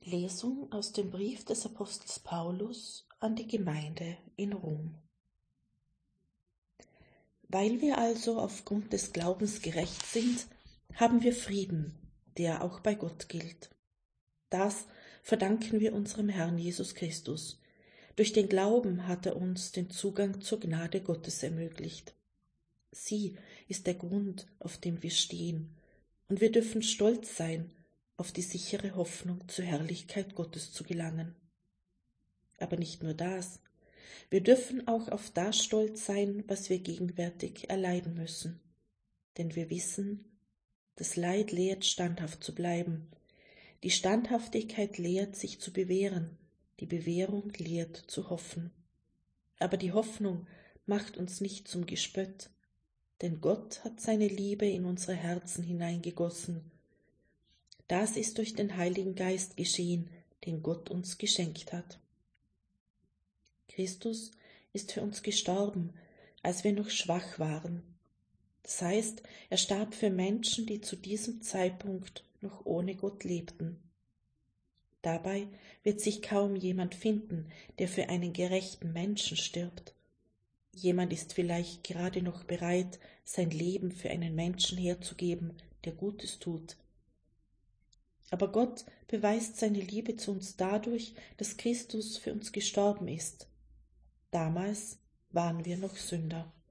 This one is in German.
Lesung aus dem Brief des Apostels Paulus an die Gemeinde in Rom. Weil wir also aufgrund des Glaubens gerecht sind, haben wir Frieden, der auch bei Gott gilt. Das verdanken wir unserem Herrn Jesus Christus. Durch den Glauben hat er uns den Zugang zur Gnade Gottes ermöglicht. Sie ist der Grund, auf dem wir stehen, und wir dürfen stolz sein, auf die sichere Hoffnung zur Herrlichkeit Gottes zu gelangen. Aber nicht nur das, wir dürfen auch auf das stolz sein, was wir gegenwärtig erleiden müssen. Denn wir wissen, das Leid lehrt, standhaft zu bleiben. Die Standhaftigkeit lehrt, sich zu bewähren. Die Bewährung lehrt, zu hoffen. Aber die Hoffnung macht uns nicht zum Gespött, denn Gott hat seine Liebe in unsere Herzen hineingegossen. Das ist durch den Heiligen Geist geschehen, den Gott uns geschenkt hat. Christus ist für uns gestorben, als wir noch schwach waren. Das heißt, er starb für Menschen, die zu diesem Zeitpunkt noch ohne Gott lebten. Dabei wird sich kaum jemand finden, der für einen gerechten Menschen stirbt. Jemand ist vielleicht gerade noch bereit, sein Leben für einen Menschen herzugeben, der Gutes tut. Aber Gott beweist seine Liebe zu uns dadurch, dass Christus für uns gestorben ist. Damals waren wir noch Sünder.